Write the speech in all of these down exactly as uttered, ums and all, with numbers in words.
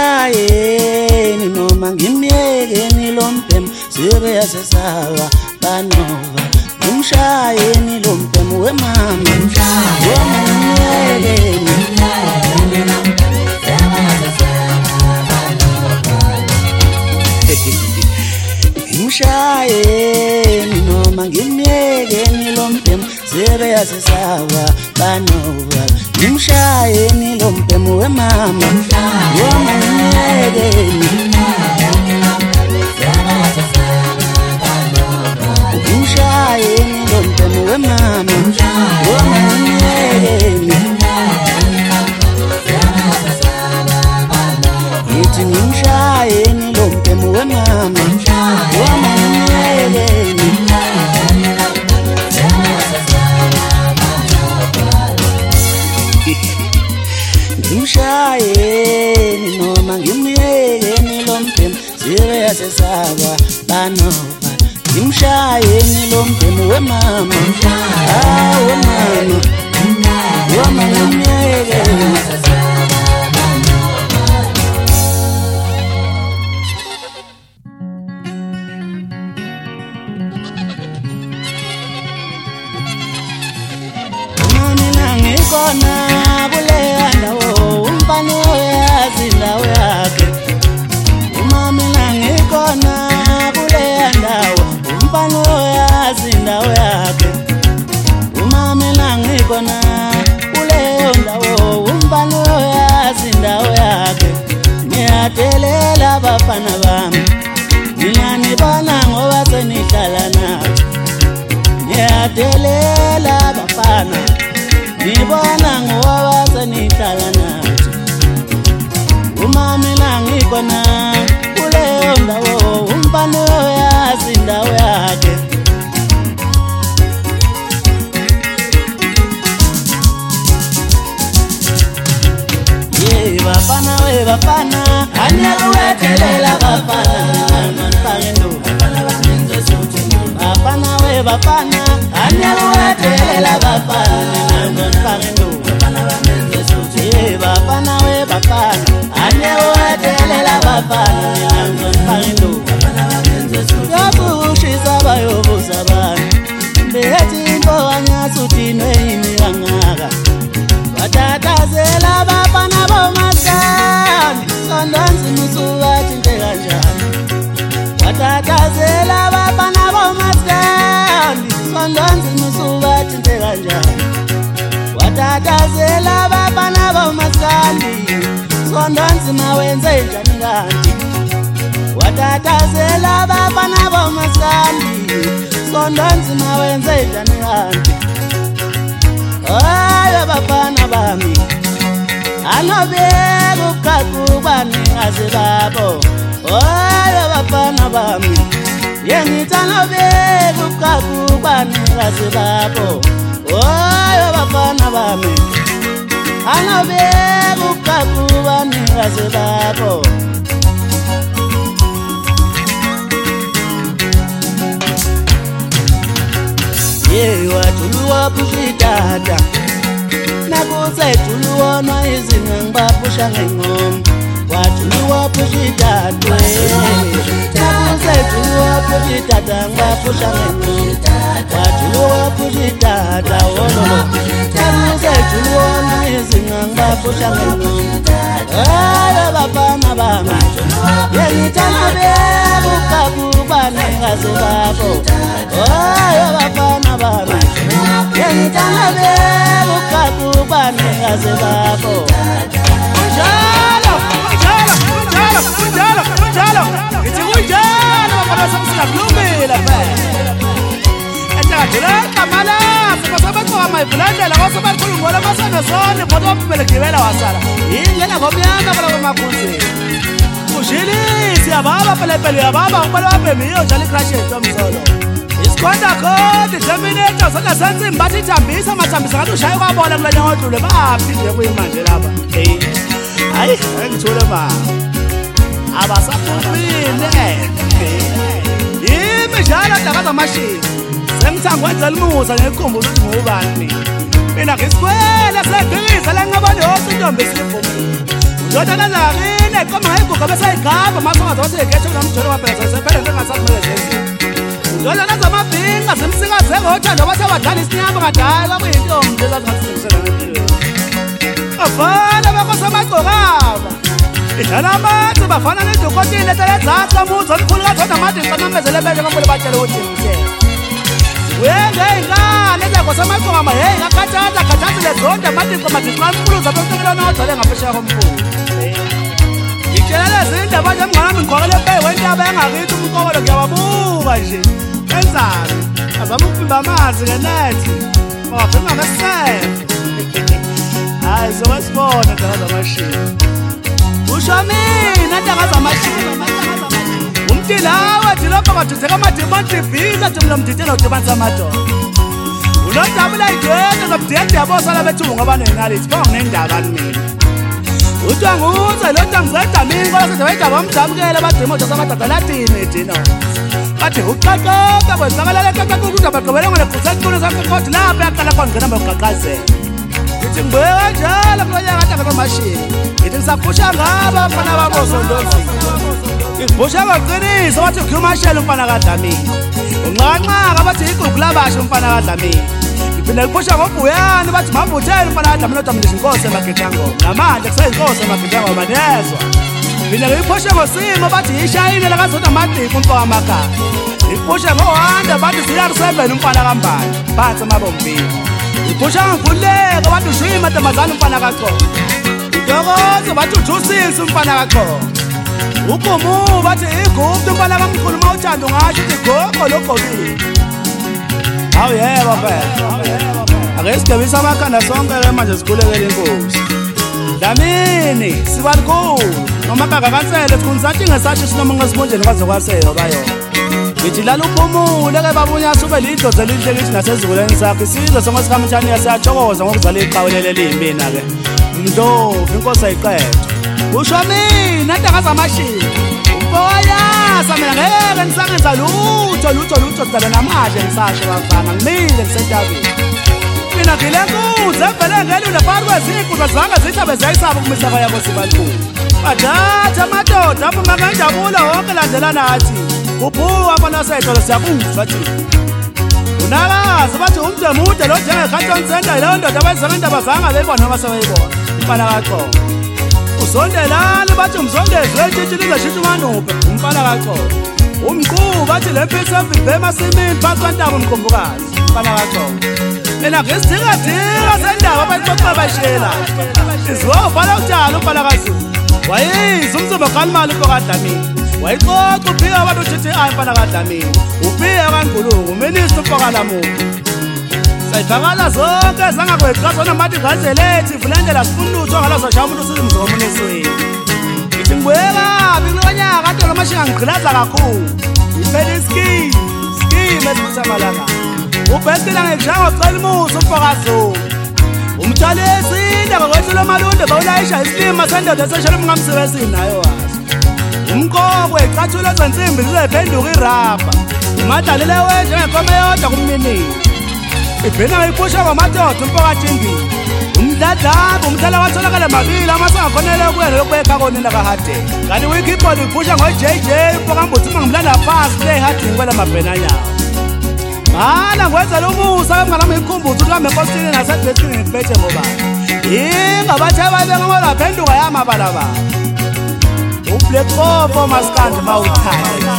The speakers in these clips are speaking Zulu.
Ngimshayeni noma ngimyekeni lompemu sibe yasesawa banova. Ngimshayeni lompemu wemama woma ngimyekeni Ngimshayeni noma ngimyekeni lompemu sibe yasesawa banova. Ngimshayeni lompemu wemama woma ngimyekeni Ngimshayeni lompemu wemama woma ngimyekeni Ngithi ngimshayeni lompemu wemama woma ngimyekeni Ngimshayeni noma ngimyekeni lompemu sibe yasesawa banova. Ngimshayeni lompemu wemama ah wemama woma ngimyekeni Mami nangikona kuleya ndawo umfana uyazi indawo yakhe. Mami nangikona kuleya ndawo umfana uyazi indawo yakhe. Mami nangikona kuleyo ndawo umfana uyazi indawo yakhe. Ngiyadelela abafana bami ngiyanibona ngoba senihlala nabo. Ngiyadelela abafana ngibona ngoba senihlala nathi. Umama nangikona kuleyo ndawo umfana uyazi indawo yakhe. Ye bafana we bafana anyekuwethelela bafana nonfakendo bafana we bafana anyekuwethelela bafana nonfakendo Ye bafana we bafana anyekuwethelela bafana nonfakendo yakushisa bayobuza bani bethi into anyasuthinwe imikangaka. Watatazela bafana bomaskandi sondonzi musubathi nte kanjani. Watatazela bafana bomaskandi sondonzi musubathi nte kanjani. Watatazela bafana bomaskandi sondonzi mawenze njani kanti. Watatazela bafana bomaskandi sondonzi mawenze njani kanti. Ayo bafana bami anobeka ukakubani azibabo. Ayo bafana bami yengithi anobeka ukakubani azibabo. Ayo bafana bami anobeka ukakubani azibabo. Ye watuluwa pushitata nakuse tuluwa no izinga ngibapusha ngengoma. Watuluwa pushitata nakuse tuluwa pushitata ngibapusha ngengoma. Watuluwa pushitata wololo nakuse tuluwa no izinga ngibapusha ngengoma. Ayo bafana bami yengithi anobeka ukakubani azibabo. Ayo bafana bami yengithi anobeka ukakubani azibabo. Kunjalo kunjalo kunjalo kunjalo kunjalo ngithi kunjalo bafana sesiyakulungela phela. Entakadela kamala sebasabaqoka mayivulandela kwasebakhulungola basenesone kodwa umbelekivela wasala indlela ngomnyama bala bamakhunzini. Ujilisi yababa pelepele yababa ubala wabemiyo njalo ikrashet omsolo. Isikhonda khona Terminator saka senze imbathi ithambisa mathambisa ngathi ushaye kwabona kulanya ngodlule baphi nje kuyimanje lapha. Hey hayi ngithole ba abasaphumile. Yimi njalo ndakaza mashini sengithangwenza limuza ngekukhumbula ukuthi ngubani mina. Mina ngisikwela segisa la ngabona yonke intombi esifumile Doda nazarine koma hayiguga bese ayigaba masonga zathi ekhethe nomjolo waphela sephela njengasasimele zenzi. Doda nazamabhinga simsikaze ngothando bathe badala isinyama kadala kuyintombi lezazingathusela ngempilo. Afana bakosamagcokaba. Idlala amanzi bafana nedokotile etelezathu kamuzi omkhulu kaZonda made ngiqamamezele bele kampole batshele ukuthi ngitshela. Wenge ingane zakosamagcokama hey ngakhathatha khathathile Zonda made ngomadixankuluza bonke lona odlale ngaphesheya komkhulu. Ngitshela lezi indaba nje mngani ngiqokele pay wentaba engakithi umqokolo ngiyawabuka nje. Enzani? Azama ukuvimba amanzi ngenethi. Bafika ngesefe. Hayi sewasibona ndaba zamashini. Usho mina ndaba zamashini. Umtilawa dilopha kwadudzeka amadimoni visa dimlo mdidelo udibanisa amadoda. Unodabula idwethe zobudede yabosala bethungu abanenalithi bonke nendaba kimi. Uthanguza lo tangizeda mina ngoba sedawayidaba umdabukela abadimoto samadadalatini edino. Bathi uqaqoqa kwenzakalala qaqaqo ukuthi abagqibele ngolephuthakulo sakho lapha yaqala khona ngenamba yokuqaqazela. Ngithi ngibeka njalo kulonyaka kade ngamashini. Ngithi ngisaphusha ngaba abafana babosondozi. Ngibusha ngoqiniso wathi ukhumashela umfana kaDlamini. Unqanqaka bathi igugu labasha umfana kaDlamini. Ngiphinde ngiphusha ngobuyani bathi mavuthela umfana kaDlamini kodwa mina inkosi emagetango. Namanje kuseyinkosi emagetango manezwa. Mina ngiphusha ngosimo bathi ishayile la kaZonda Madiba umfana wamakhaya. Ngiphusha ngohanda bathi siyarisebenzela umfana kaMbali phansi amabombini. Ngiphusha ngivuleka bathi ushima Ntombazana umfana kaXolo. Ntokozo bathi ujusisi umfana kaXolo. Ugumu bathi iguphi umfana kaMkhulu mawuthanda ungasho ukuthi gogo logqokile. Hawu yebo phela. Ake sigabisa amakhanda sonke manje sikhulekele inkosi. Dlamini sibalikulu noma kangakansele sikhunisathi ngesathi sinoma ngesibunjeni kwaze kwaseyo bayo. Ngithi lala uphumule ke babunyasa ube lidlozi elihle kithi nasezikuleni sakho isizwe songesikaMthani yasiyathokoza ngokuzala iqhawelele limpina ke. Mdlovu inkosi ayiqedwe. Usho mina ntanga zamashini. Umboyasa mina ngeke nisangenza lutho lutho lutho kuzabe namanje ngisasho bafana ngimile ngisentabeni. Mina ngile nkuzi evele ngelule phakathi kwezinkundla zanga zithabe ziyayisaba ukumisa kwayabo sibalikulu. Badatha amadoda aphuma kanjabula wonke landela nathi. Uphuwa bona setho siyakuzwa thina. Unakazi bathi umde mude lo njengekhathon center leyo ndoda abayizanga bazanga beyibona noma sebeyibona. Umfana kaXolo. Usondelani bathi umsondezwe entshitshi lizashitsha umanuphe umfana kaXolo. Umqhubu bathi lempisa evimbe emasimini phansi kwentaba umqombokazi umfana kaXolo. Mina ngisidikadika sendaba abayixoxa bayishela. Izwobhala utshalo umfana kaZulu. Wayizwa umzimba kaNimali umfana kaDlamini. Wayixoxa uphika abantu uthi hayi mfana kaDlamini. Uphika kaNgulungu uminister umfana kaLamuka. Sayivakala zonke zangakweqa zona mati ngazelethi vulandela sifuna utho ngalazo shaya umuntu usizi mzomuno esweni. Ngithi ngibuyeka bilonyaka kade lomashinga ngigqilaza kakhulu. Iphela iski ski mesithamalanga. Ubhekela ngekujanga ucela umusa umfana kaZulu. Umthalesi indaba kwehlelo malunde bawulayisha isilima sendoda eseshela umngamsebenzini nayo wazi. Umqoko eqathula zensimbi zizephenduka irabha. Umadlalile wenje ngekome yodwa kumninini. Ibhena ngipusha ngamadoda umphakathi endini. Umdladlaba umdlala watholakala mabili amasanga khonele ukuyela lokubeka konina kahade. Kanti uyikhipho liphusha ngo J J umphakambuthu mangimlanda phansi le hadi ngikwela mabhena nyawo. Mana ngwenza lo musa emngalami ikhumbuzo ukuthi kambe enkosini nasedwetini ngibethe ngoba. Ingabathi abayibeka ngoba phenduka yamabalaba. Ublack Popo maskandi mawuthanda.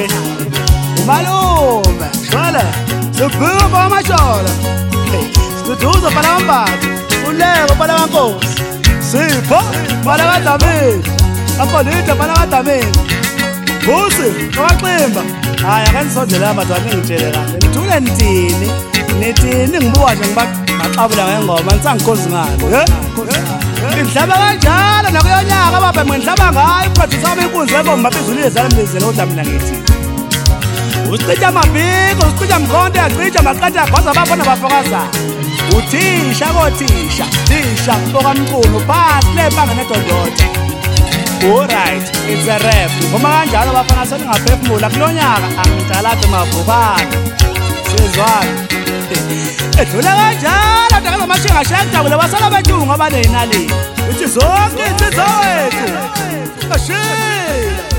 Umalume, shwele. Sibhuba amashola. Siduduza phela kaMbali. Uleko phela kaNkosi. Sipho phela kaDlamini. Apolite phela kaDlamini. Busi kaXimba. Hayi ake nisondele amadodana ngitshele kahle. Ngithule nithini? Nithini ngibuka nje ngibaqabula ngengoma nisangikhozi ngani, he? Ngidlaba kanjalo nakuyonyaka baba ngidlaba ngayo producer wami inkunzi yebomba phezulu yezala mlezela kodwa mina ngithi. Usicija amabhiko, usicija mkhonto yacija amaqatha yagwaza abafana bafakaza. Uthisha kothisha, thisha mfoka mkhulu phansi lebanga nedodota. Alright, it's a rap. Ngoma kanjalo abafana seningaphefumula kulonyaka angidala apha emavukana. sezwana edlula kanjalo ndakaza mashinga shakudabula basala bethunga abanenali ithi zonke insizwa wethu ashila